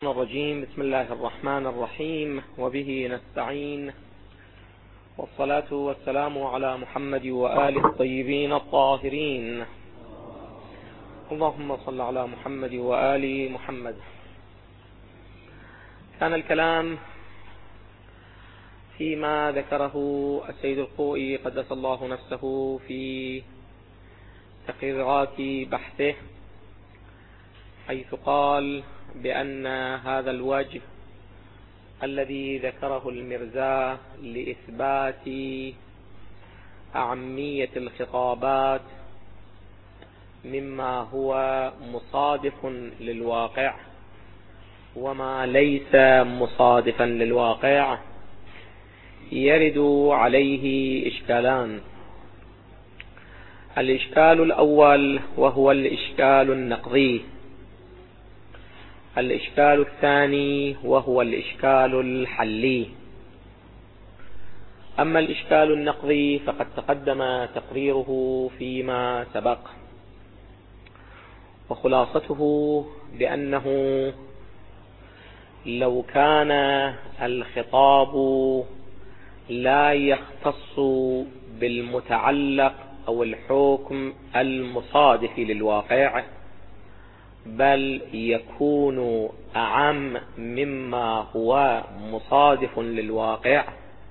الرجيم. بسم الله الرحمن الرحيم، وبه نستعين، والصلاة والسلام على محمد وآله الطيبين الطاهرين. اللهم صل على محمد وآل محمد. كان الكلام فيما ذكره السيد الخوئي قدس الله نفسه في تقريرات بحثه، حيث قال بأن هذا الوجه الذي ذكره المرزا لإثبات أهمية الخطابات مما هو مصادف للواقع وما ليس مصادفا للواقع، يرد عليه إشكالان. الإشكال الأول وهو الإشكال النقضي، الإشكال الثاني وهو الإشكال الحلي. أما الإشكال النقضي فقد تقدم تقريره فيما سبق، وخلاصته بأنه لو كان الخطاب لا يختص بالمتعلق أو الحكم المصادف للواقع، بل يكون أعم مما هو مصادف للواقع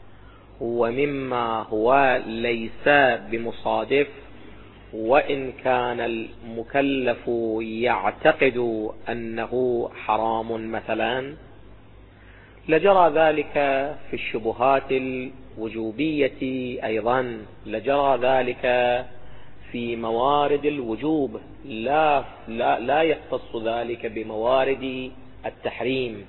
ومما هو ليس بمصادف، وإن كان المكلف يعتقد أنه حرام مثلا، لجرى ذلك في الشبهات الوجوبية أيضا، لجرى ذلك في موارد الوجوب، لا يختص ذلك بموارد التحريم.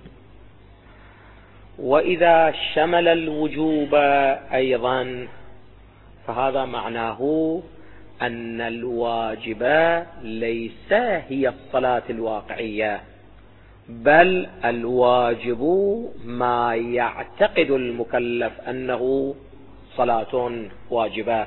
وإذا شمل الوجوب أيضا فهذا معناه أن الواجب ليس هي الصلاة الواقعية، بل الواجب ما يعتقد المكلف أنه صلاة واجبة.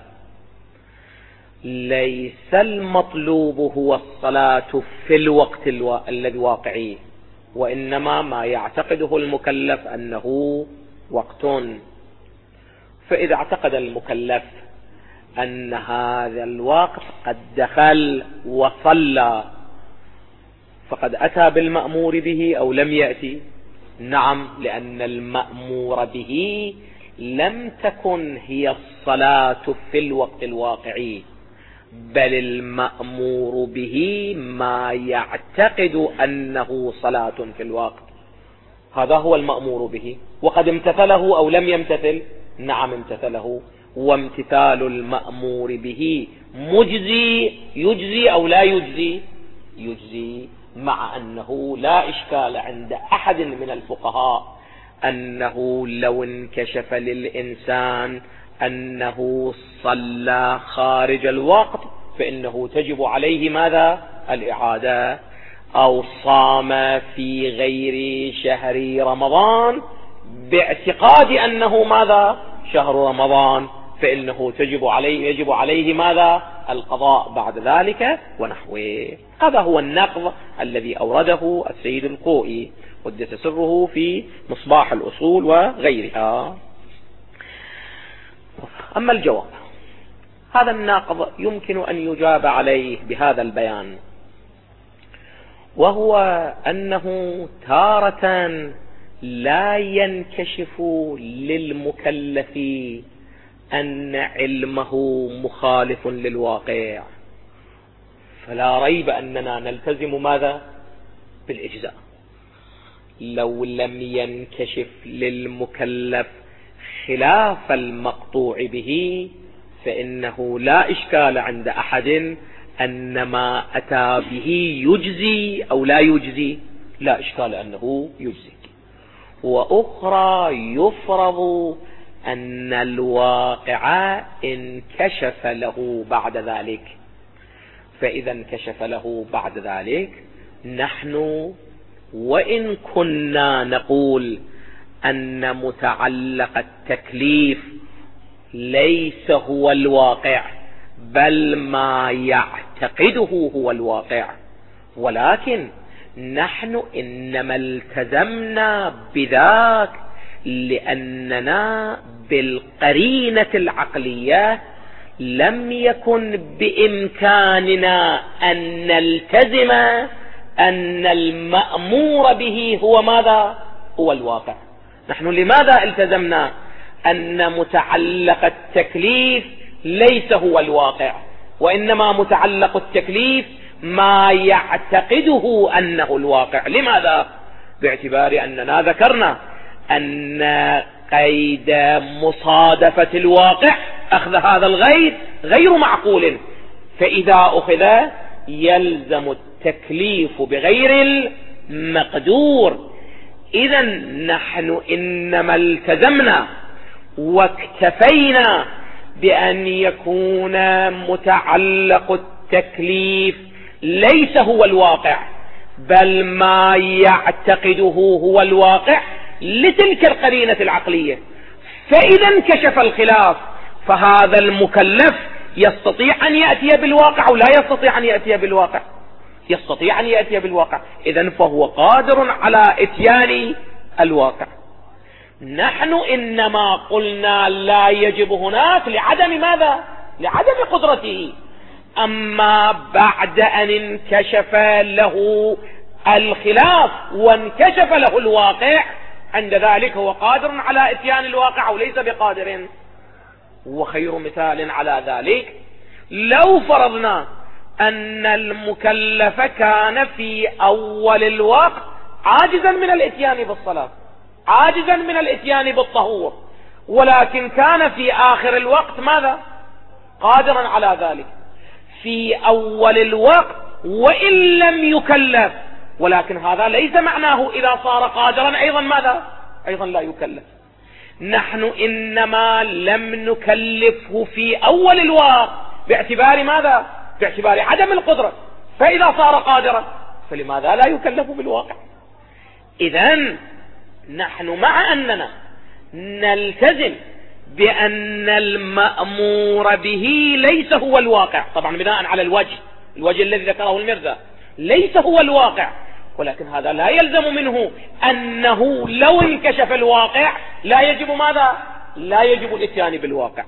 ليس المطلوب هو الصلاة في الوقت الذي واقعي، وإنما ما يعتقده المكلف أنه وقت. فإذا اعتقد المكلف أن هذا الوقت قد دخل وصلى، فقد أتى بالمأمور به أو لم يأتي؟ نعم، لأن المأمور به لم تكن هي الصلاة في الوقت الواقعي، بل المأمور به ما يعتقد أنه صلاة في الوقت، هذا هو المأمور به. وقد امتثله أو لم يمتثل؟ نعم امتثله. وامتثال المأمور به مجزي، يجزي أو لا يجزي؟ يجزي، مع أنه لا إشكال عند أحد من الفقهاء أنه لو انكشف للإنسان أنه صلى خارج الوقت فإنه تجب عليه ماذا؟ الإعادة. أو صام في غير شهر رمضان باعتقاد أنه ماذا؟ شهر رمضان، فإنه يجب عليه ماذا؟ القضاء بعد ذلك ونحوه. هذا هو النقض الذي أورده السيد الخوئي قدس سره في مصباح الأصول وغيرها. أما الجواب، هذا النقض يمكن أن يجاب عليه بهذا البيان، وهو أنه تارة لا ينكشف للمكلف أن علمه مخالف للواقع، فلا ريب أننا نلتزم ماذا؟ بالإجزاء. لو لم ينكشف للمكلف خلاف المقطوع به فإنه لا إشكال عند أحد أن ما أتى به يجزي أو لا يجزي، لا إشكال أنه يجزي. وأخرى يفرض أن الواقع انكشف له بعد ذلك، فإذا انكشف له بعد ذلك، نحن وإن كنا نقول أن متعلق التكليف ليس هو الواقع بل ما يعتقده هو الواقع، ولكن نحن إنما التزمنا بذاك لأننا بالقرينة العقلية لم يكن بإمكاننا أن نلتزم أن المأمور به هو ماذا؟ هو الواقع. نحن لماذا التزمنا أن متعلق التكليف ليس هو الواقع، وإنما متعلق التكليف ما يعتقده أنه الواقع؟ لماذا؟ باعتبار أننا ذكرنا أن قيد مصادفة الواقع أخذ هذا الغير غير معقول، فإذا أخذ يلزم التكليف بغير المقدور. إذا نحن إنما التزمنا واكتفينا بأن يكون متعلق التكليف ليس هو الواقع بل ما يعتقده هو الواقع لتلك القرينة العقلية. فإذا انكشف الخلاف فهذا المكلف يستطيع أن يأتي بالواقع أو لا يستطيع أن يأتي بالواقع؟ يستطيع أن يأتي بالواقع. إذن فهو قادر على إتيان الواقع. نحن إنما قلنا لا يجب هناك لعدم ماذا؟ لعدم قدرته. أما بعد أن انكشف له الخلاف وانكشف له الواقع عند ذلك هو قادر على إتيان الواقع أو ليس بقادر. وخير مثال على ذلك لو فرضنا أن المكلف كان في أول الوقت عاجزا من الإتيان بالصلاة، عاجزا من الإتيان بالطهور، ولكن كان في آخر الوقت ماذا؟ قادرا على ذلك. في أول الوقت وإن لم يكلف، ولكن هذا ليس معناه إذا صار قادرا أيضا ماذا؟ أيضا لا يكلف. نحن إنما لم نكلفه في أول الوقت باعتبار ماذا؟ باعتبار عدم القدرة، فإذا صار قادرا فلماذا لا يكلف بالواقع؟ إذن نحن مع أننا نلتزم بأن المأمور به ليس هو الواقع، طبعا بناء على الوجه الذي ذكره المرزا ليس هو الواقع، ولكن هذا لا يلزم منه أنه لو انكشف الواقع لا يجب ماذا؟ لا يجب الاتيان بالواقع،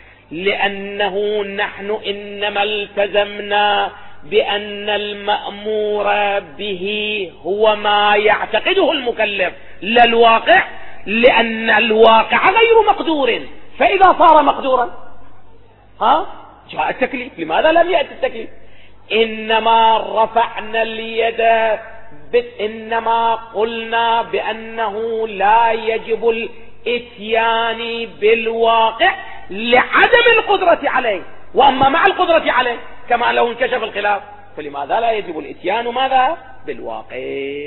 لأنه نحن إنما التزمنا بأن المأمور به هو ما يعتقده المكلف لا الواقع، لأن الواقع غير مقدور، فإذا صار مقدورا جاء التكليف. لماذا لم يأتي التكليف؟ إنما رفعنا اليد، إنما قلنا بأنه لا يجب الاتيان بالواقع لعدم القدرة عليه، وأما مع القدرة عليه كما لو انكشف الخلاف فلماذا لا يجب الاتيان ماذا؟ بالواقع.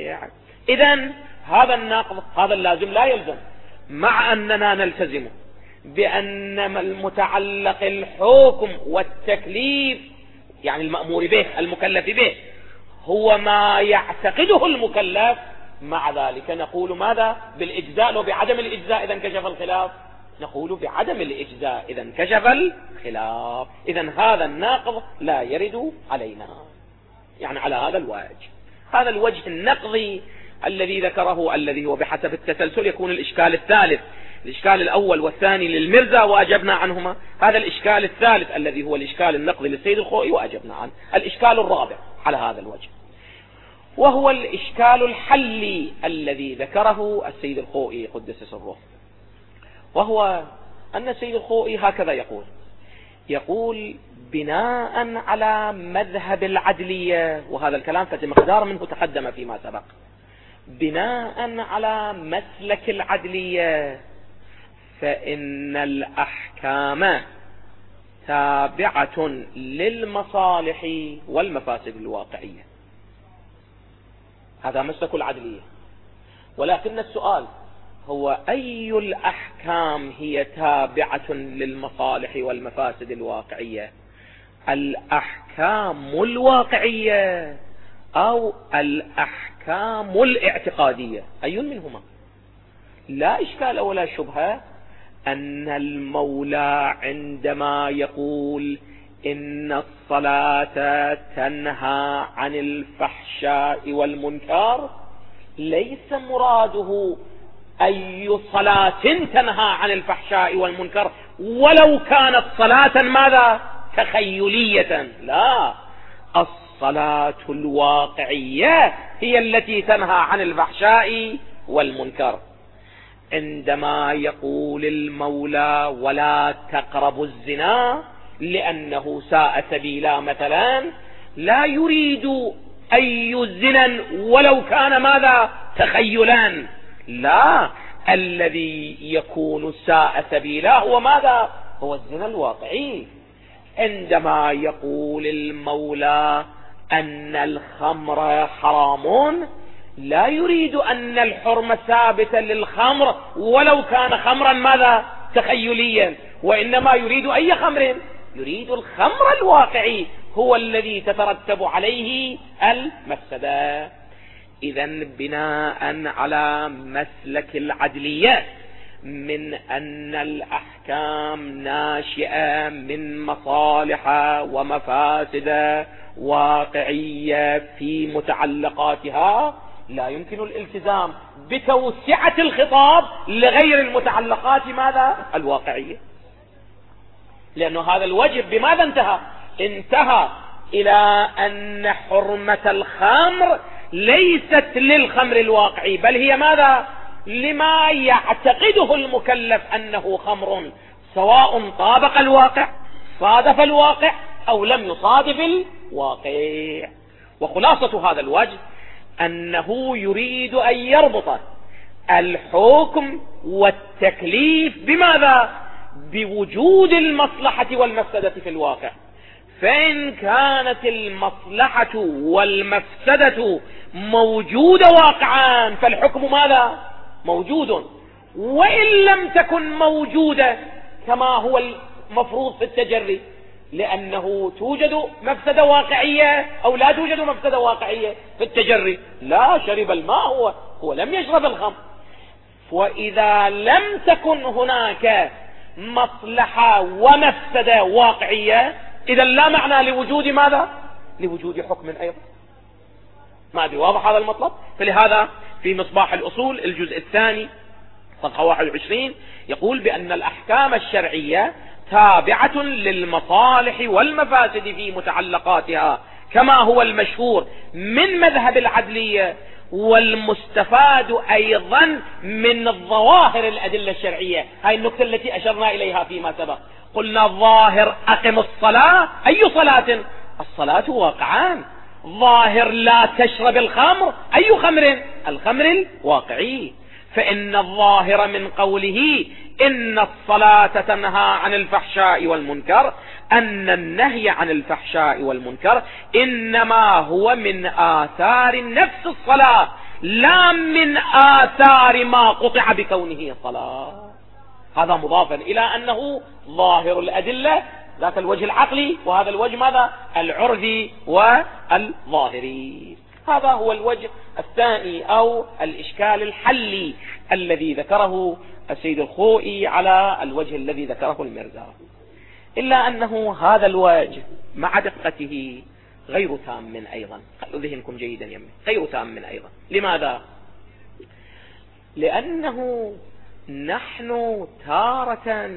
إذن هذا الناقض، هذا اللازم لا يلزم، مع أننا نلتزم بأن المتعلق الحكم والتكليف يعني المأمور به المكلف به هو ما يعتقده المكلف، مع ذلك نقول ماذا؟ بالإجزاء وبعدم الإجزاء إذا انكشف الخلاف، نقول بعدم الإجزاء إذا انكشف الخلاف. إذن هذا الناقض لا يرد علينا، يعني على هذا الوجه. هذا الوجه النقضي الذي ذكره الذي هو بحسب التسلسل يكون الإشكال الثالث. الإشكال الأول والثاني للمرزا وأجبنا عنهما، هذا الإشكال الثالث الذي هو الإشكال النقضي للسيد الخوئي وأجبنا عنه. الإشكال الرابع على هذا الوجه وهو الإشكال الحلي الذي ذكره السيد الخوئي قدس سره، وهو أن السيد الخوئي هكذا يقول بناء على مذهب العدلية، وهذا الكلام قد مقدار منه تقدم فيما سبق، بناء على مسلك العدلية فإن الأحكام تابعة للمصالح والمفاسد الواقعية. هذا مسلك العدلية، ولكن السؤال هو أي الأحكام هي تابعة للمصالح والمفاسد الواقعية؟ الأحكام الواقعية أو الأحكام الاعتقادية؟ أي منهما؟ لا إشكال ولا شبهة أن المولى عندما يقول إن الصلاة تنهى عن الفحشاء والمنكر، ليس مراده أي صلاة تنهى عن الفحشاء والمنكر ولو كانت صلاة ماذا؟ تخيلية. لا، الصلاة الواقعية هي التي تنهى عن الفحشاء والمنكر. عندما يقول المولى ولا تقربوا الزنا لأنه ساء سبيلا مثلا، لا يريد أي زنا ولو كان ماذا؟ تخيلا. لا، الذي يكون ساء سبيلا هو ماذا؟ هو الزنا الواقعي. عندما يقول المولى أن الخمر حرام، لا يريد أن الحرمة ثابتة للخمر ولو كان خمرا ماذا؟ تخيليا، وإنما يريد أي خمر؟ يريد الخمر الواقعي هو الذي تترتب عليه المفسدة. إذن بناء على مسلك العدلية من أن الأحكام ناشئة من مصالح ومفاسد واقعية في متعلقاتها، لا يمكن الالتزام بتوسعة الخطاب لغير المتعلقات ماذا؟ الواقعية. لأنه هذا الوجب بماذا انتهى؟ انتهى إلى أن حرمة الخمر ليست للخمر الواقعي، بل هي ماذا؟ لما يعتقده المكلف أنه خمر، سواء طابق الواقع، صادف الواقع، أو لم يصادف الواقع. وخلاصة هذا الوجه أنه يريد أن يربط الحكم والتكليف بماذا؟ بوجود المصلحة والمفسدة في الواقع. فإن كانت المصلحة والمفسدة موجودة واقعا فالحكم ماذا؟ موجود. وإن لم تكن موجودة كما هو المفروض في التجري، لأنه توجد مفسدة واقعية أو لا توجد مفسدة واقعية في التجري. لا، شرب الماء هو لم يشرب الخمر. وإذا لم تكن هناك مصلحة ومفسدة واقعية، إذا لا معنى لوجود ماذا؟ لوجود حكم أيضا. ما أدري واضح هذا المطلب؟ فلهذا في مصباح الأصول الجزء الثاني صفحة 21 يقول بأن الأحكام الشرعية تابعة للمصالح والمفاسد في متعلقاتها كما هو المشهور من مذهب العدلية، والمستفاد أيضا من ظواهر الأدلة الشرعية. هاي النقطة التي أشرنا إليها فيما سبق. قلنا ظاهر أقم الصلاة، أي صلاة؟ الصلاة واقعان. ظاهر لا تشرب الخمر، أي خمر؟ الخمر الواقعي. فإن الظاهر من قوله إن الصلاة تنهى عن الفحشاء والمنكر أن النهي عن الفحشاء والمنكر إنما هو من آثار نفس الصلاة، لا من آثار ما قطع بكونه صلاة. هذا مضافا إلى أنه ظاهر الأدلة ذاك الوجه العقلي، وهذا الوجه ماذا؟ العرفي والظاهري. هذا هو الوجه الثاني أو الإشكال الحلي الذي ذكره السيد الخوئي على الوجه الذي ذكره المرزا. إلا أنه هذا الوجه مع دقته غير تام أيضا. خلوا ذهنكم جيدا يمين، غير تام أيضا. لماذا؟ لأنه نحن تارة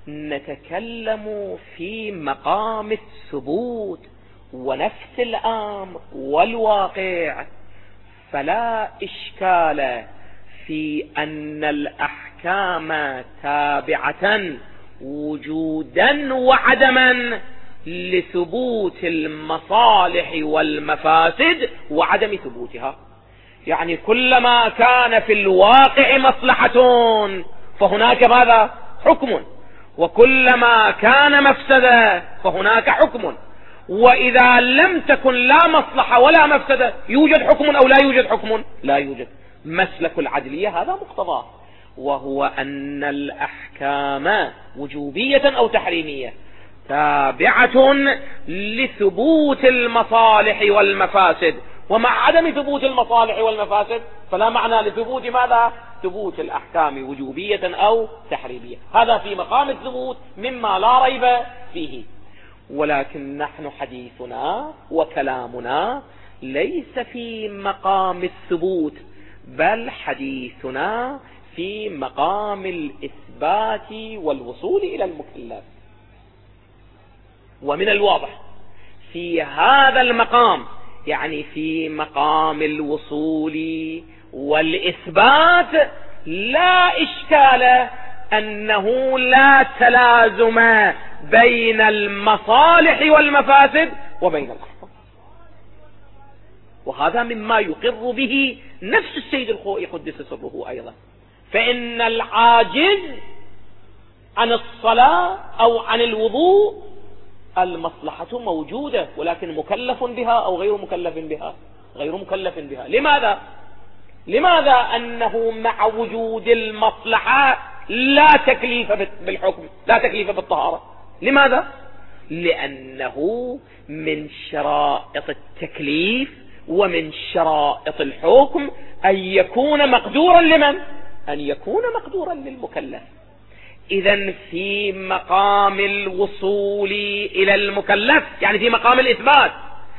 نتكلم في مقام الثبوت ونفس الأمر والواقع، فلا إشكال في أن الأحكام تابعة وجودا وعدما لثبوت المصالح والمفاسد وعدم ثبوتها. يعني كلما كان في الواقع مصلحة فهناك ماذا؟ حكم، وكلما كان مفسدة فهناك حكم. وإذا لم تكن لا مصلحة ولا مفسدة يوجد حكم أو لا يوجد حكم؟ لا يوجد. مسلك العدلية هذا مقتضاه، وهو أن الأحكام وجوبية أو تحريمية تابعة لثبوت المصالح والمفاسد، ومع عدم ثبوت المصالح والمفاسد فلا معنى لثبوت ماذا؟ ثبوت الأحكام وجوبية أو تحريمية. هذا في مقام الثبوت مما لا ريب فيه. ولكن نحن حديثنا وكلامنا ليس في مقام الثبوت، بل حديثنا في مقام الإثبات والوصول إلى المكلف. ومن الواضح في هذا المقام، يعني في مقام الوصول والإثبات، لا إشكال أنه لا تلازم بين المصالح والمفاسد وبين الأحكام. وهذا مما يقر به نفس السيد الخوئي قدس سره أيضا. فإن العاجز عن الصلاة أو عن الوضوء المصلحة موجودة، ولكن مكلف بها أو غير مكلف بها؟ غير مكلف بها. لماذا أنه مع وجود المصلحة لا تكليف بالحكم، لا تكليف بالطهارة؟ لماذا؟ لأنه من شرائط التكليف ومن شرائط الحكم أن يكون مقدورا لمن؟ أن يكون مقدورا للمكلف. إذن في مقام الوصول إلى المكلف، يعني في مقام الإثبات،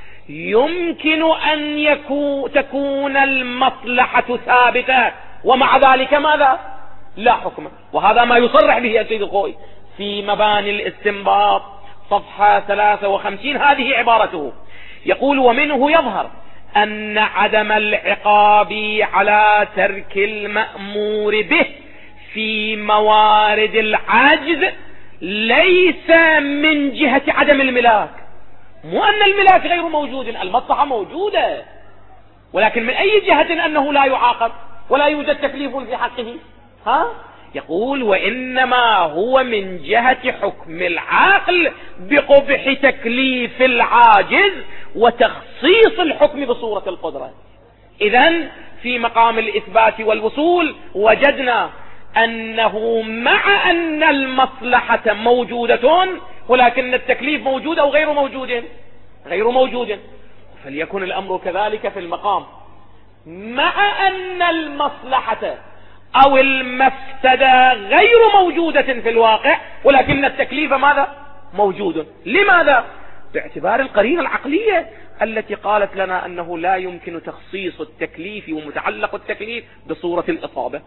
يمكن أن تكون المصلحة ثابتة ومع ذلك ماذا؟ لا حكم. وهذا ما يصرح به السيد الخوئي في مباني الاستنباط صفحة 53. هذه عبارته، يقول: ومنه يظهر أن عدم العقاب على ترك المأمور به في موارد العجز ليس من جهة عدم الملاك، مو أن الملاك غير موجود، المصلحة موجودة، ولكن من أي جهة أنه لا يعاقب ولا يوجد تكليف في حقه؟ يقول: وإنما هو من جهة حكم العقل بقبح تكليف العاجز وتخصيص الحكم بصورة القدرة. إذن في مقام الإثبات والوصول وجدنا أنه مع أن المصلحة موجودة ولكن التكليف موجود أو غير موجود؟ غير موجود. فليكن الأمر كذلك في المقام، مع أن المصلحة أو المفسدة غير موجودة في الواقع ولكن التكليف ماذا؟ موجود. لماذا؟ باعتبار القرينة العقلية التي قالت لنا أنه لا يمكن تخصيص التكليف ومتعلق التكليف بصورة الإصابة.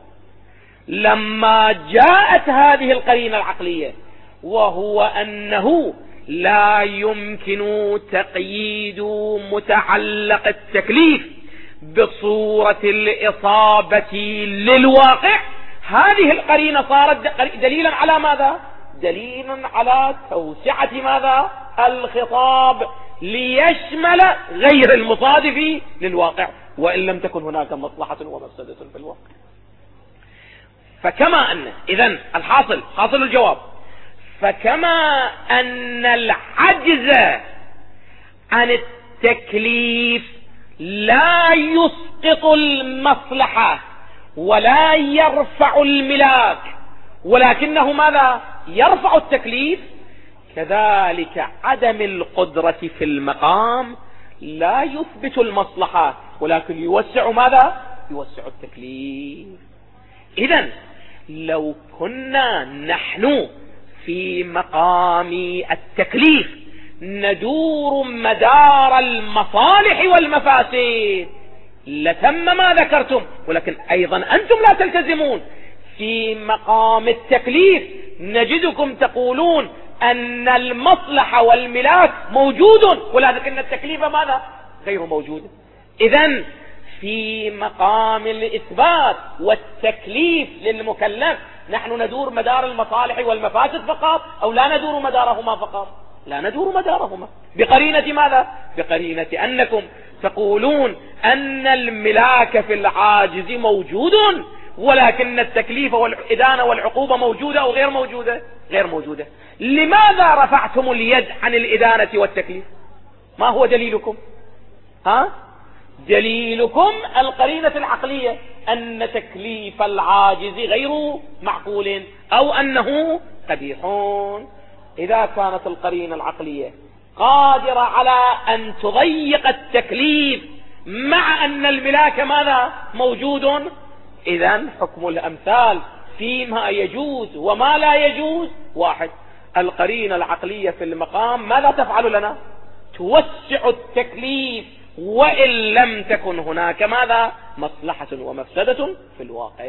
لما جاءت هذه القرينة العقلية وهو أنه لا يمكن تقييد متعلق التكليف بصورة الإصابة للواقع، هذه القرينة صارت دليلا على ماذا؟ دليلا على توسعة ماذا؟ الخطاب ليشمل غير المصادف للواقع، وإن لم تكن هناك مصلحة ومفسدة في الواقع. فكما أن إذن حاصل الجواب، فكما أن العجز عن التكليف لا يسقط المصلحة ولا يرفع الملاك، ولكنه ماذا؟ يرفع التكليف، كذلك عدم القدرة في المقام لا يثبت المصلحة ولكن يوسع ماذا؟ يوسع التكليف. إذن لو كنا نحن في مقام التكليف ندور مدار المصالح والمفاسد لتم ما ذكرتم، ولكن أيضا أنتم لا تلتزمون. في مقام التكليف نجدكم تقولون أن المصلحة والملاك موجود ولكن التكليف ماذا؟ غير موجود. إذن في مقام الإثبات والتكليف للمكلف نحن ندور مدار المصالح والمفاسد فقط، أو لا ندور مدارهما فقط؟ لا ندور مدارهما. بقرينة ماذا؟ بقرينة أنكم تقولون أن الملاك في العاجز موجود ولكن التكليف والإدانة والعقوبة موجودة أو غير موجودة؟ غير موجودة. لماذا رفعتم اليد عن الإدانة والتكليف؟ ما هو دليلكم؟ دليلكم القرينة العقلية أن تكليف العاجز غير معقول أو أنه قبيح. إذا كانت القرينة العقلية قادرة على أن تضيق التكليف مع أن الملاك ماذا؟ موجود، إذن حكم الأمثال فيما يجوز وما لا يجوز واحد. القرينة العقلية في المقام ماذا تفعل لنا؟ توسع التكليف، وإن لم تكن هناك ماذا؟ مصلحة ومفسدة في الواقع.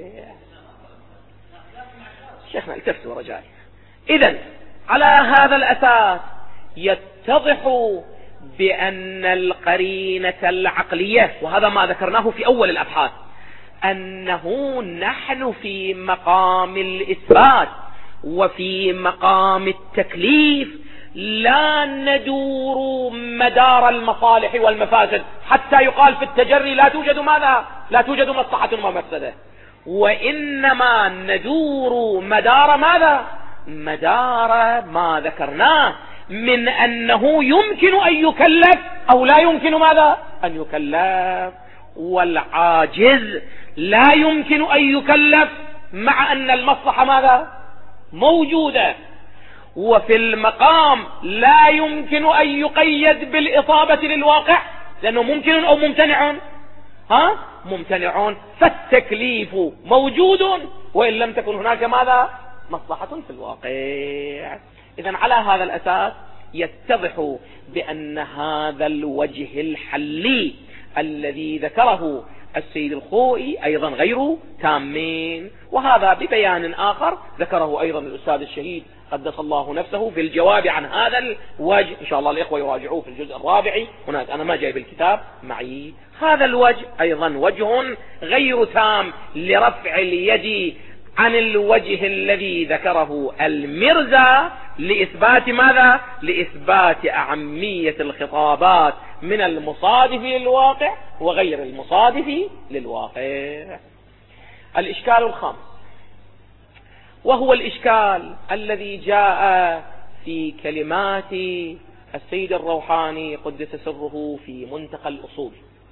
شيخنا التفتوا رجائي. إذن على هذا الأساس يتضح بأن القرينة العقلية، وهذا ما ذكرناه في أول الأبحاث، أنه نحن في مقام الإثبات وفي مقام التكليف لا ندور مدار المصالح والمفاسد، حتى يقال في التجري لا توجد ماذا؟ لا توجد مصلحة ومفسدة، وإنما ندور مدار ماذا؟ مدار ما ذكرناه من أنه يمكن أن يكلف أو لا يمكن ماذا؟ أن يكلف. والعاجز لا يمكن أن يكلف مع أن المصلحة ماذا؟ موجودة. وفي المقام لا يمكن أن يقيد بالإصابة للواقع، لأنه ممكن أو ممتنع؟ ممتنع. فالتكليف موجود وإن لم تكن هناك ماذا؟ مصلحة في الواقع. إذن على هذا الأساس يتضح بأن هذا الوجه الحلي الذي ذكره السيد الخوئي أيضا غير تامين، وهذا ببيان آخر ذكره أيضا الأستاذ الشهيد قدس الله نفسه في الجواب عن هذا الوجه. إن شاء الله الإخوة يراجعوه في الجزء الرابع هناك، أنا ما جايب الكتاب معي. هذا الوجه أيضا وجه غير تام لرفع اليد عن الوجه الذي ذكره المرزا لإثبات ماذا؟ لإثبات أهمية الخطابات من المصادف للواقع وغير المصادف للواقع. الإشكال الخامس، وهو الإشكال الذي جاء في كلمات السيد الروحاني قدس سره في منتقى الأصول.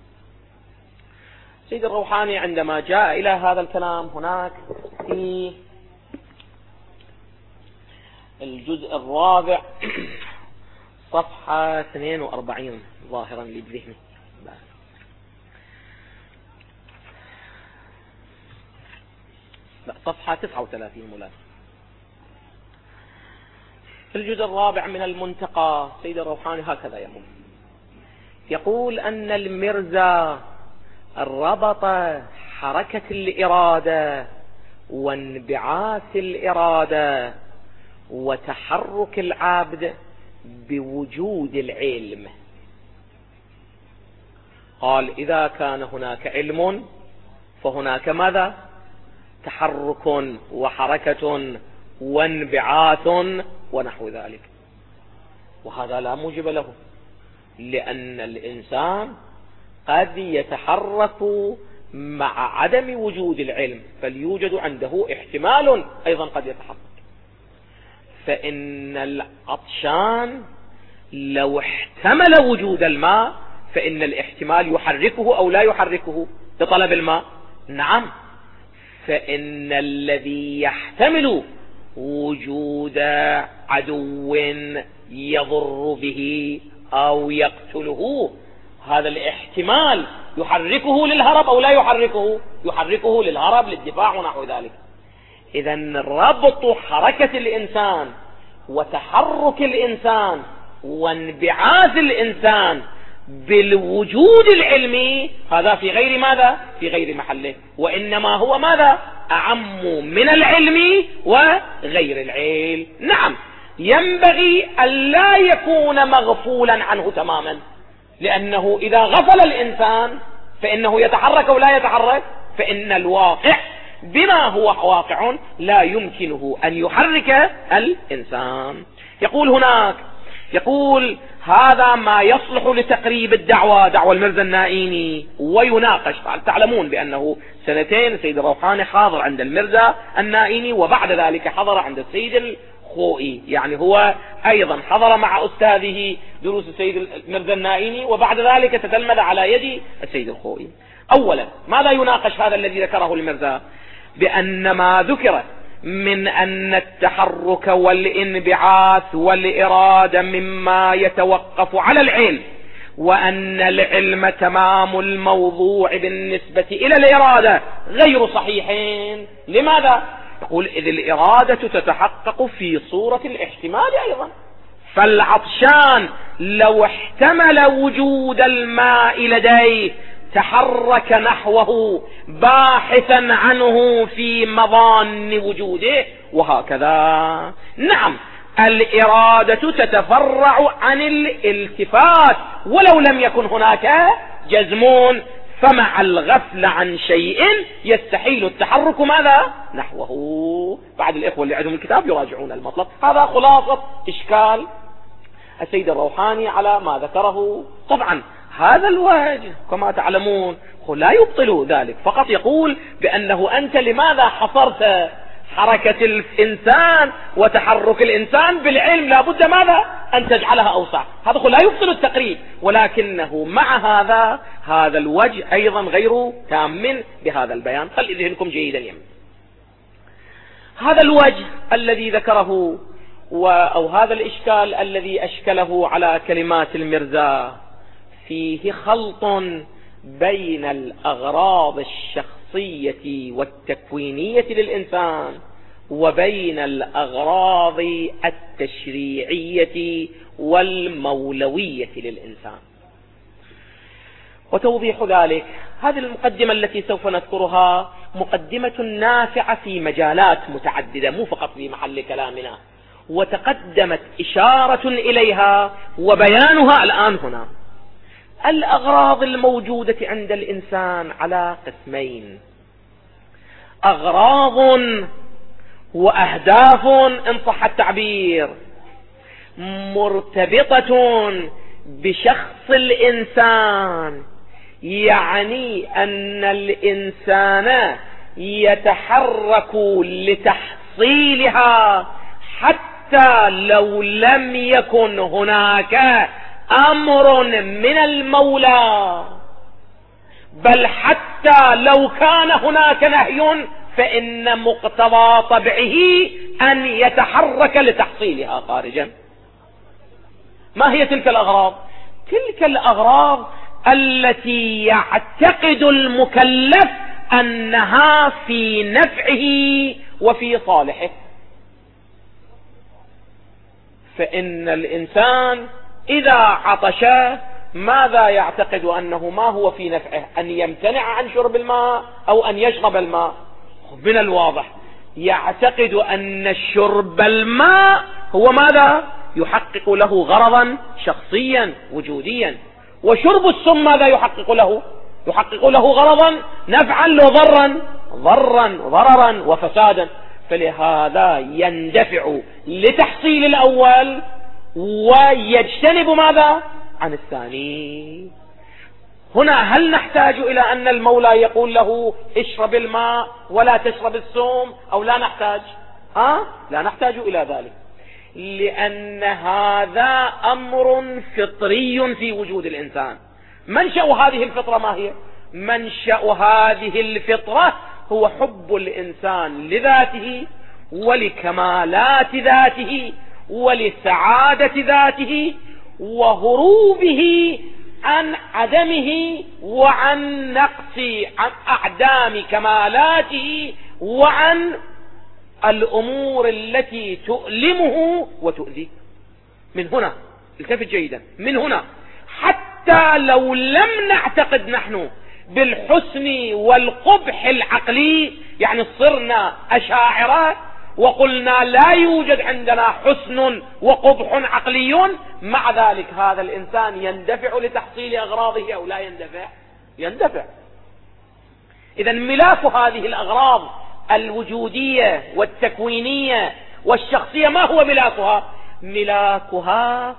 السيد الروحاني عندما جاء إلى هذا الكلام هناك في الجزء الرابع صفحة 42 ظاهرا لي بذهني، لا صفحة 39 مولاد. في الجزء الرابع من المنتقى السيد الروحاني هكذا يقول أن المرزا ربط حركة الإرادة وانبعاث الإرادة وتحرك العبد بوجود العلم. قال إذا كان هناك علم فهناك ماذا؟ تحرك وحركة وانبعاث ونحو ذلك. وهذا لا موجب له، لأن الإنسان قد يتحرك مع عدم وجود العلم، فليوجد عنده احتمال أيضا قد يتحرك. فإن العطشان لو احتمل وجود الماء فإن الاحتمال يحركه أو لا يحركه لطلب الماء. نعم، فإن الذي يحتمل وجود عدو يضر به أو يقتله هذا الاحتمال يحركه للهرب أو لا يحركه؟ يحركه للهرب للدفاع ونحو ذلك. إذن ربط حركة الإنسان وتحرك الإنسان وانبعاث الإنسان بالوجود العلمي هذا في غير ماذا؟ في غير محله، وإنما هو ماذا؟ أعم من العلم وغير العلم. نعم، ينبغي أن لا يكون مغفولا عنه تماما، لأنه إذا غفل الإنسان فإنه يتحرك ولا يتحرك، فإن الواقع بما هو واقع لا يمكنه أن يحرك الإنسان. يقول هناك، يقول هذا ما يصلح لتقريب الدعوة، دعوة المرزا النائيني، ويناقش. تعلمون بأنه سنتين السيد الروحاني حاضر عند المرزا النائيني، وبعد ذلك حضر عند السيد الخوئي، يعني هو أيضا حضر مع أستاذه دروس السيد المرزا النائيني، وبعد ذلك تتلمذ على يد السيد الخوئي. أولا ماذا يناقش هذا الذي ذكره المرزا؟ بأن ما ذكر من أن التحرك والانبعاث والإرادة مما يتوقف على العلم، وأن العلم تمام الموضوع بالنسبة إلى الإرادة غير صحيحين. لماذا؟ تقول إذ الإرادة تتحقق في صورة الاحتمال أيضا. فالعطشان لو احتمل وجود الماء لديه تحرك نحوه باحثا عنه في مظان وجوده، وهكذا. نعم، الإرادة تتفرع عن الالتفات ولو لم يكن هناك جزم، فمع الغفلة عن شيء يستحيل التحرك ماذا نحوه. بعد الإخوة اللي عندهم الكتاب يراجعون المطلب. هذا خلاصة إشكال السيد الروحاني على ما ذكره. طبعا هذا الوجه كما تعلمون لا يبطل ذلك، فقط يقول بأنه أنت لماذا حصرت حركة الإنسان وتحرك الإنسان بالعلم، لابد ماذا أن تجعلها أوسع. هذا لا يبطل التقريب، ولكنه مع هذا الوجه أيضا غير تام بهذا البيان. خلي ذهنكم جيدا يم. هذا الوجه الذي ذكره أو هذا الإشكال الذي أشكله على كلمات المرزا فيه خلط بين الأغراض الشخصية والتكوينية للإنسان وبين الأغراض التشريعية والمولوية للإنسان. وتوضيح ذلك هذه المقدمة التي سوف نذكرها مقدمة نافعة في مجالات متعددة، مو فقط في محل كلامنا، وتقدمت إشارة إليها وبيانها الآن هنا. الأغراض الموجودة عند الإنسان على قسمين: أغراض وأهداف إن صح التعبير، مرتبطة بشخص الإنسان، يعني أن الإنسان يتحرك لتحصيلها حتى لو لم يكن هناك أمر من المولى، بل حتى لو كان هناك نهي فإن مقتضى طبعه أن يتحرك لتحصيلها خارجا. ما هي تلك الأغراض؟ تلك الأغراض التي يعتقد المكلف أنها في نفعه وفي صالحه. فإن الإنسان إذا عطش ماذا يعتقد أنه ما هو في نفعه؟ أن يمتنع عن شرب الماء أو أن يشرب الماء؟ من الواضح يعتقد أن شرب الماء هو ماذا؟ يحقق له غرضا شخصيا وجوديا. وشرب السم ماذا يحقق له؟ يحقق له غرضا نفعا له ضررا وفسادا. فلهذا يندفع لتحصيل الأول ويجتنب ماذا؟ عن الثاني. هنا هل نحتاج إلى أن المولى يقول له اشرب الماء ولا تشرب السم، أو لا نحتاج؟ لا نحتاج إلى ذلك، لأن هذا أمر فطري في وجود الإنسان. منشأ هذه الفطرة ما هي؟ منشأ هذه الفطرة هو حب الإنسان لذاته ولكمالات ذاته ولسعادة ذاته، وهروبه عن عدمه وعن عن أعدام كمالاته وعن الأمور التي تؤلمه وتؤذيه. من هنا التفت جيدا، من هنا حتى لو لم نعتقد نحن بالحسن والقبح العقلي، يعني صرنا أشاعرة وقلنا لا يوجد عندنا حسن وقبح عقلي، مع ذلك هذا الإنسان يندفع لتحصيل أغراضه أو لا يندفع؟ يندفع. إذا ملاك هذه الأغراض الوجودية والتكوينية والشخصية ما هو ملاكها؟ ملاكها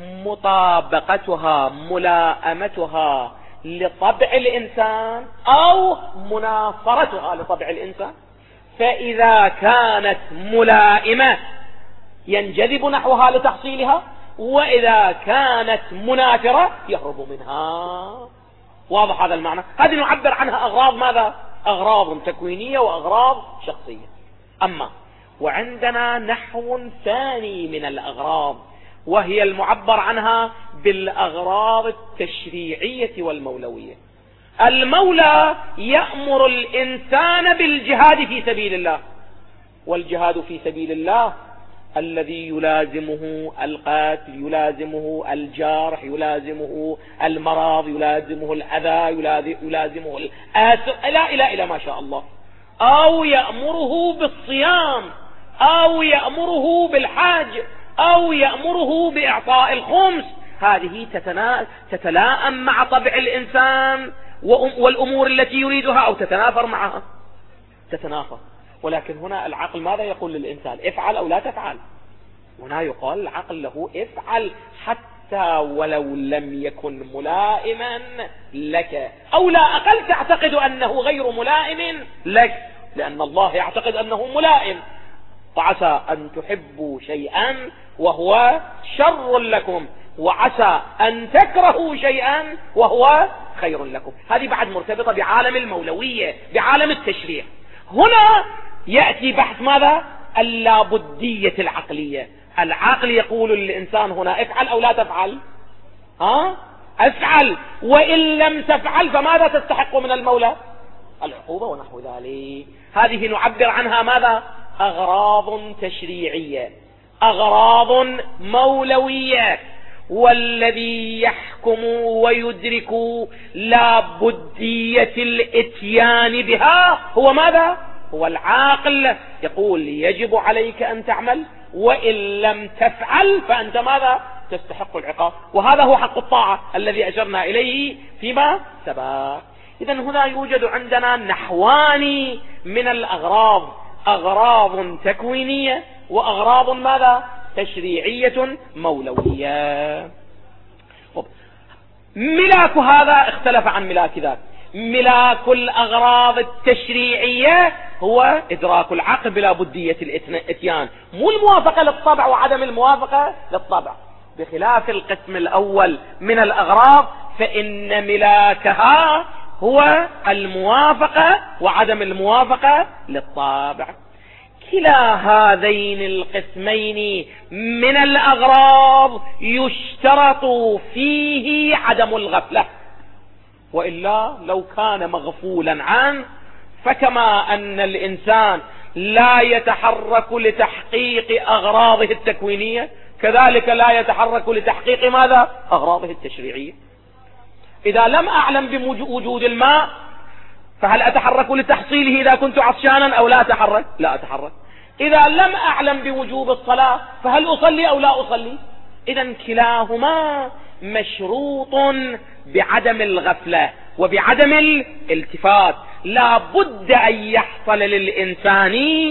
مطابقتها ملائمتها لطبع الإنسان أو مناصرتها لطبع الإنسان. فإذا كانت ملائمة ينجذب نحوها لتحصيلها، وإذا كانت منافرة يهرب منها. واضح هذا المعنى؟ هذه نعبر عنها أغراض ماذا؟ أغراض تكوينية وأغراض شخصية. أما وعندنا نحو ثاني من الأغراض، وهي المعبر عنها بالأغراض التشريعية والمولوية. المولى يأمر الإنسان بالجهاد في سبيل الله، والجهاد في سبيل الله الذي يلازمه القتل، يلازمه الجرح، يلازمه المرض، يلازمه الأذى، يلازمه الآسر، إلى ما شاء الله، أو يأمره بالصيام، أو يأمره بالحج، أو يأمره بإعطاء الخمس. هذه تتلائم مع طبع الإنسان والأمور التي يريدها، أو تتنافر معها، تتنافر. ولكن هنا العقل ماذا يقول للإنسان؟ افعل أو لا تفعل. هنا يقال العقل له افعل حتى ولو لم يكن ملائما لك، أو لا أقل تعتقد أنه غير ملائم لك، لأن الله يعتقد أنه ملائم. وعسى أن تحبوا شيئا وهو شر لكم، وعسى أن تكرهوا شيئا وهو خير لكم. هذه بعد مرتبطة بعالم المولوية، بعالم التشريع. هنا يأتي بحث ماذا؟ اللابدية العقلية. العقل يقول للإنسان هنا افعل أو لا تفعل، افعل، وإن لم تفعل فماذا تستحق من المولى؟ العقوبة ونحو ذلك. هذه نعبر عنها ماذا؟ أغراض تشريعية، أغراض مولوية. والذي يحكم ويدرك لابدية الاتيان بها هو ماذا؟ هو العاقل. يقول يجب عليك أن تعمل، وإن لم تفعل فأنت ماذا؟ تستحق العقاب. وهذا هو حق الطاعة الذي أشرنا إليه فيما سبق. إذن هنا يوجد عندنا نحوان من الأغراض، أغراض تكوينية وأغراض ماذا؟ تشريعية مولوية. ملاك هذا اختلف عن ملاك ذاك. ملاك الأغراض التشريعية هو إدراك العقل بلا بدية الاتيان، مو الموافقة للطبع وعدم الموافقة للطبع. بخلاف القسم الأول من الأغراض فإن ملاكها هو الموافقة وعدم الموافقة للطابع. كلا هذين القسمين من الأغراض يشترط فيه عدم الغفلة، وإلا لو كان مغفولا عنه، فكما أن الإنسان لا يتحرك لتحقيق أغراضه التكوينية، كذلك لا يتحرك لتحقيق ماذا؟ أغراضه التشريعية. إذا لم أعلم بوجود الماء فهل أتحرك لتحصيله إذا كنت عطشانا أو لا أتحرك؟ لا أتحرك. إذا لم أعلم بوجوب الصلاة فهل أصلي أو لا أصلي؟ إذن كلاهما مشروط بعدم الغفلة وبعدم الالتفات. لا بد أن يحصل للإنسان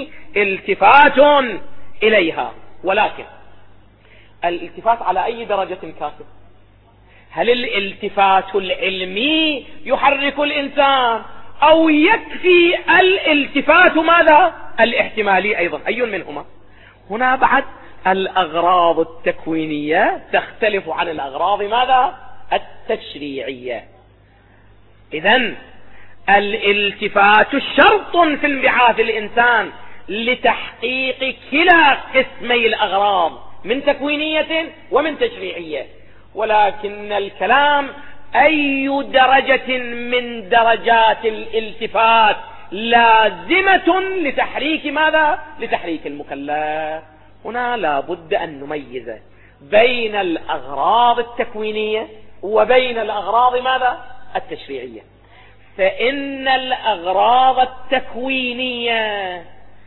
التفات إليها، ولكن الالتفات على أي درجة كافٍ؟ هل الالتفات العلمي يحرك الإنسان، أو يكفي الالتفات ماذا؟ الاحتمالي أيضا؟ أي منهما؟ هنا بعد الأغراض التكوينية تختلف عن الأغراض ماذا؟ التشريعية. إذن الالتفات شرط في انبعاث الإنسان لتحقيق كلا قسمي الأغراض من تكوينية ومن تشريعية. ولكن الكلام أي درجة من درجات الالتفات لازمة لتحريك ماذا؟ لتحريك المكلف. هنا لا بد أن نميز بين الأغراض التكوينية وبين الأغراض ماذا؟ التشريعية. فإن الأغراض التكوينية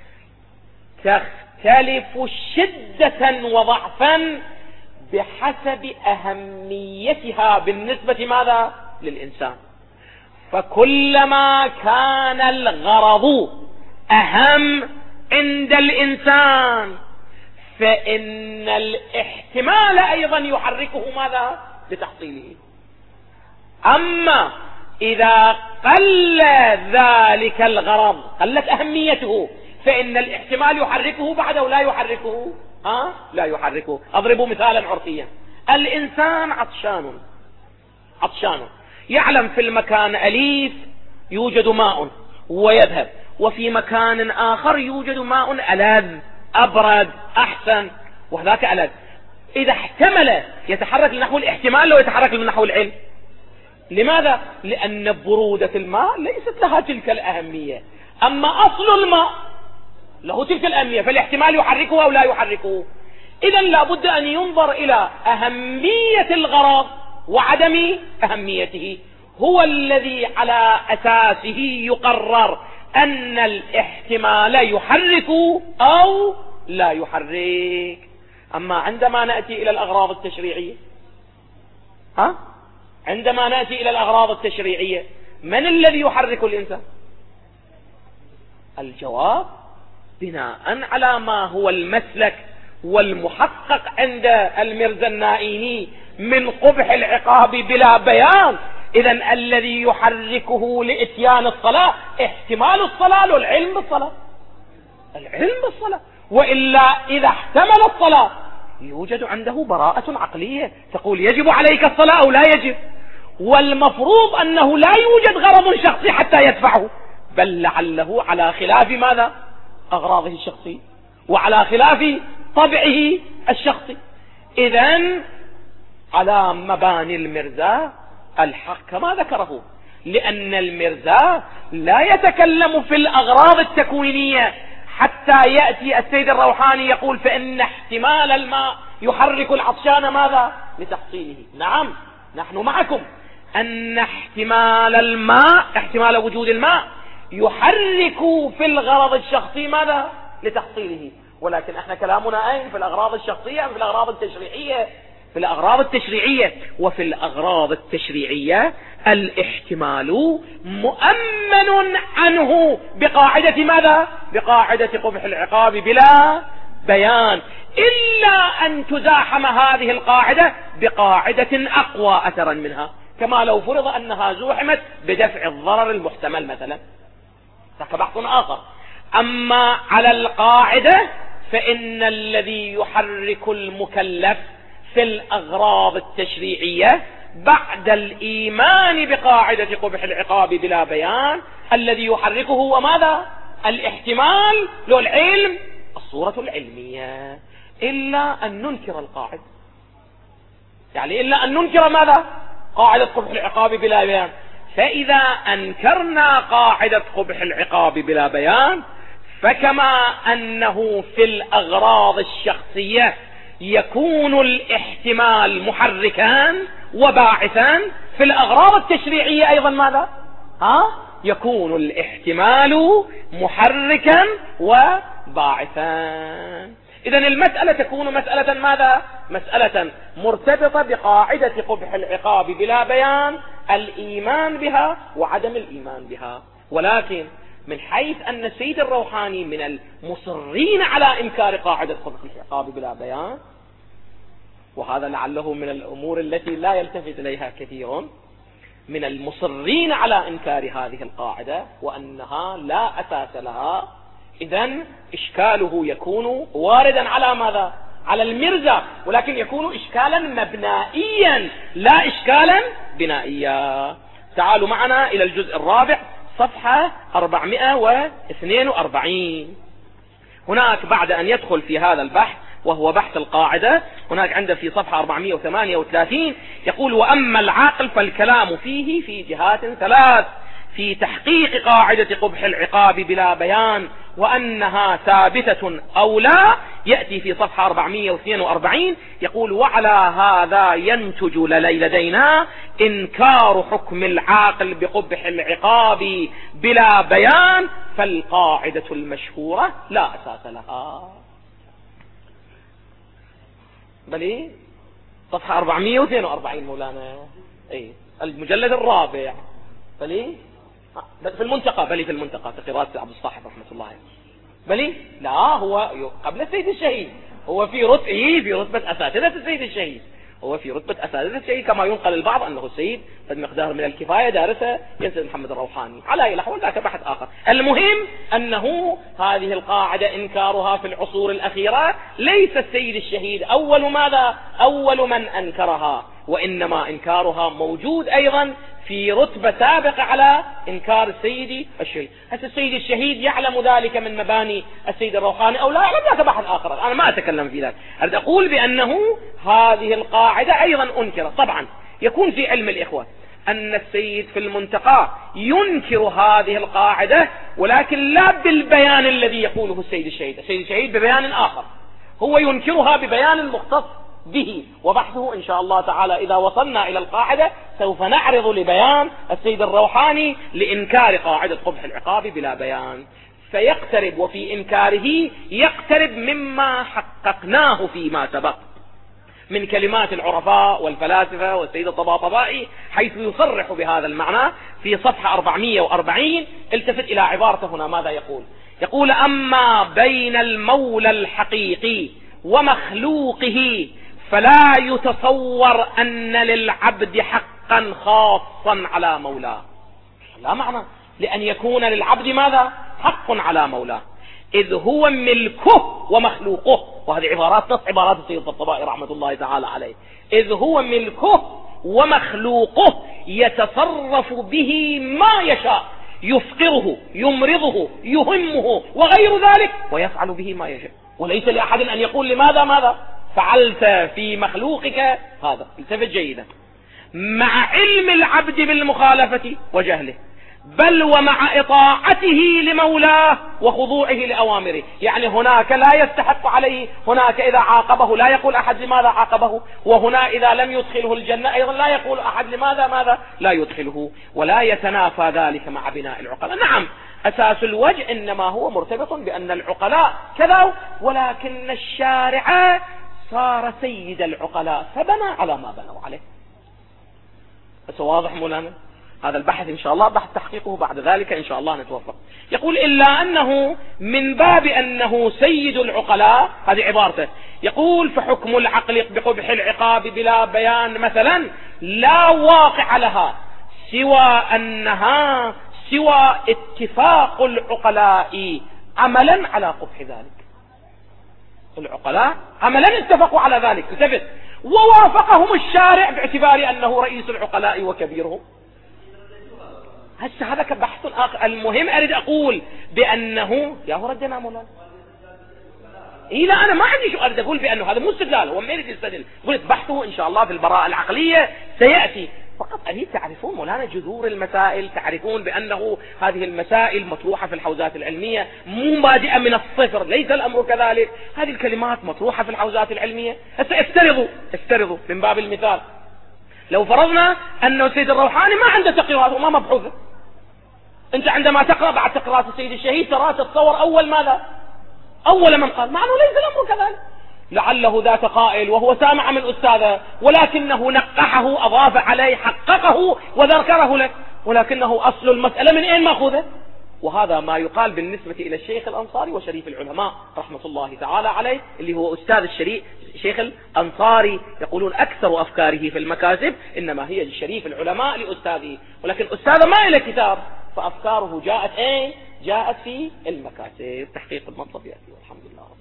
تختلف شدة وضعفا بحسب أهميتها بالنسبة ماذا؟ للإنسان. فكلما كان الغرض أهم عند الإنسان فإن الاحتمال أيضا يحركه ماذا؟ لتحصيله. أما إذا قل ذلك الغرض، قلت أهميته، فإن الاحتمال يحركه بعد أو لا يحركه؟ لا يحركه. أضرب مثالا عرفيا. الإنسان عطشان يعلم في المكان أليف يوجد ماء ويذهب، وفي مكان آخر يوجد ماء ألذ أبرد أحسن وذاك ألذ. إذا احتمل يتحرك لنحو الاحتمال لو يتحرك لنحو العلم. لماذا؟ لأن برودة الماء ليست لها تلك الأهمية. أما أصل الماء له تلك الأهمية، فالاحتمال يحركه أو لا يحركه. إذا لابد أن ينظر إلى أهمية الغرض وعدم أهميته، هو الذي على أساسه يقرر أن الاحتمال يحرك أو لا يحرك. أما عندما نأتي إلى الأغراض التشريعية، عندما نأتي إلى الأغراض التشريعية، من الذي يحرك الإنسان؟ الجواب بناء على ما هو المسلك والمحقق عند المرزا النائيني من قبح العقاب بلا بيان. إذن الذي يحركه لإتيان الصلاة احتمال الصلاة والعلم بالصلاة، العلم بالصلاة، وإلا إذا احتمل الصلاة يوجد عنده براءة عقلية تقول يجب عليك الصلاة أو لا يجب، والمفروض أنه لا يوجد غرض شخصي حتى يدفعه، بل لعله على خلاف ماذا؟ أغراضه الشخصية وعلى خلاف طبعه الشخصي. إذن على مباني المرزا الحق كما ذكره، لأن المرزا لا يتكلم في الأغراض التكوينية حتى يأتي السيد الروحاني يقول فإن احتمال الماء يحرك العطشان ماذا؟ لتحصيله. نعم، نحن معكم أن احتمال الماء، احتمال وجود الماء يحرك في الغرض الشخصي ماذا؟ لتحصيله، ولكن احنا كلامنا أين؟ في الأغراض الشخصية أم في الأغراض التشريعية؟ في الأغراض التشريعية. وفي الأغراض التشريعية الاحتمال مؤمن عنه بقاعدة ماذا؟ بقاعدة قبح العقاب بلا بيان، إلا أن تزاحم هذه القاعدة بقاعدة أقوى أثرا منها، كما لو فرض أنها زوحمت بدفع الضرر المحتمل مثلا، ذاك بحث آخر. أما على القاعدة فإن الذي يحرك المكلف في الأغراض التشريعية بعد الإيمان بقاعدة قبح العقاب بلا بيان الذي يحركه هو ماذا؟ الاحتمال له العلم، الصورة العلمية، إلا أن ننكر القاعدة، يعني إلا أن ننكر ماذا؟ قاعدة قبح العقاب بلا بيان. فإذا أنكرنا قاعدة قبح العقاب بلا بيان، فكما أنه في الأغراض الشخصية يكون الاحتمال محركان وباعثان، في الأغراض التشريعية أيضا ماذا؟ يكون الاحتمال محركا وباعثان. إذن المسألة تكون مسألة ماذا؟ مسألة مرتبطة بقاعدة قبح العقاب بلا بيان، الإيمان بها وعدم الإيمان بها. ولكن من حيث أن السيد الروحاني من المصرين على إنكار قاعدة قبح العقاب بلا بيان، وهذا لعله من الأمور التي لا يلتفت إليها كثير، من المصرين على إنكار هذه القاعدة وأنها لا أساس لها، إذن إشكاله يكون واردا على ماذا؟ على المرزا، ولكن يكون إشكالا مبنائيا لا إشكالا بنائيا. تعالوا معنا إلى الجزء الرابع صفحة 442. هناك بعد أن يدخل في هذا البحث وهو بحث القاعدة، هناك عنده في صفحة 438 يقول وأما العاقل فالكلام فيه في جهات ثلاث في تحقيق قاعدة قبح العقاب بلا بيان وأنها ثابتة أو لا. يأتي في صفحة 442 يقول وعلى هذا ينتج لدينا إنكار حكم العاقل بقبح العقاب بلا بيان، فالقاعدة المشهورة لا أساس لها. بلي صفحة 442 مولانا، أي المجلد الرابع، بلي في المنتقى، بلي في المنتقى في قراءة عبد الصاحب رحمة الله عليه. بلي لا، هو قبل السيد الشهيد، هو في رتبة أساتذة السيد الشهيد، هو في رتبة أساتذة الشهيد، كما ينقل البعض أنه السيد قد مقدار من الكفاية دارسه ينسى محمد الروحاني، على أي الأحوال ذاك بحث آخر. المهم أنه هذه القاعدة إنكارها في العصور الأخيرة ليس السيد الشهيد أول ماذا؟ أول من أنكرها، وإنما إنكارها موجود أيضا في رتبة سابقة على إنكار السيد الشهيد. هل السيد الشهيد يعلم ذلك من مباني السيد الروحاني أو لا يعلم؟ ذاك بحث آخر، أنا ما أتكلم في ذلك. أريد أقول بأنه هذه القاعدة أيضا أنكرت. طبعا يكون في علم الإخوة أن السيد في المنتقى ينكر هذه القاعدة، ولكن لا بالبيان الذي يقوله السيد الشهيد. السيد الشهيد ببيان آخر، هو ينكرها ببيان مختص به، وبحثه إن شاء الله تعالى إذا وصلنا إلى القاعدة سوف نعرض لبيان السيد الروحاني لإنكار قاعدة قبح العقاب بلا بيان، فيقترب، وفي إنكاره يقترب مما حققناه فيما سبق من كلمات العرفاء والفلاسفة والسيد الطباطبائي، حيث يصرح بهذا المعنى في صفحة 440. التفت إلى عبارته هنا ماذا يقول. يقول: أما بين المولى الحقيقي ومخلوقه فلا يتصور أن للعبد حقا خاصا على مولاه. لا معنى لأن يكون للعبد ماذا؟ حق على مولاه، إذ هو ملكه ومخلوقه. وهذه عبارات نص عبارات السيد الطبطبائي رحمة الله تعالى عليه. إذ هو ملكه ومخلوقه يتصرف به ما يشاء، يفقره، يمرضه، يهمه وغير ذلك، ويفعل به ما يشاء. وليس لأحد أن يقول لماذا ماذا فعلت في مخلوقك هذا. التفت جيدا. مع علم العبد بالمخالفة وجهله، بل ومع إطاعته لمولاه وخضوعه لأوامره. يعني هناك لا يستحق عليه، هناك إذا عاقبه لا يقول أحد لماذا عاقبه، وهنا إذا لم يدخله الجنة أيضا لا يقول أحد لماذا لا يدخله، ولا يتنافى ذلك مع بناء العقلاء. نعم، أساس الوجه إنما هو مرتبط بأن العقلاء كذا، ولكن الشارع صار سيد العقلاء فبنى على ما بنوا عليه. بس واضح مولانا؟ هذا البحث إن شاء الله بحث تحقيقه بعد ذلك إن شاء الله نتوفق. يقول: إلا أنه من باب أنه سيد العقلاء، هذه عبارته، يقول: فحكم العقل بقبح العقاب بلا بيان مثلا لا واقع لها سوى اتفاق العقلاء عملا على قبح ذلك. العقلاء عملا اتفقوا على ذلك، التفت، ووافقهم الشارع باعتبار أنه رئيس العقلاء وكبيرهم. هذا بحث آخر. المهم أريد أقول بأنه يا هو ردنا مولانا. لا أنا ما عندي شو أريد أقول بأنه هذا مو استدلال، هو ما يريد يستدل. قلت بحثه إن شاء الله في البراءة العقلية سيأتي. فقط أريد تعرفون مولانا جذور المسائل، تعرفون بأنه هذه المسائل مطروحة في الحوزات العلمية، مو بادئة من الصفر، ليس الأمر كذلك. هذه الكلمات مطروحة في الحوزات العلمية. افترضوا من باب المثال، لو فرضنا أنه السيد الروحاني ما عنده تقريرات وما مبحوثة. أنت عندما تقرأ بعد تقرأ السيد الشهيد ترى تتصور أول من قال، مع أنه ليس الأمر كذلك. لعله ذات قائل وهو سامع من أستاذه، ولكنه نقحه، أضاف عليه، حققه وذكره لك، ولكنه أصل المسألة من أين مأخوذة. وهذا ما يقال بالنسبة إلى الشيخ الأنصاري وشريف العلماء رحمة الله تعالى عليه، اللي هو أستاذ الشيخ الأنصاري. يقولون أكثر أفكاره في المكاسب إنما هي لشريف العلماء لأستاذه، ولكن أستاذه ما إلى كتاب، فأفكاره جاءت في المكاسب. تحقيق المطلب يأتي والحمد لله.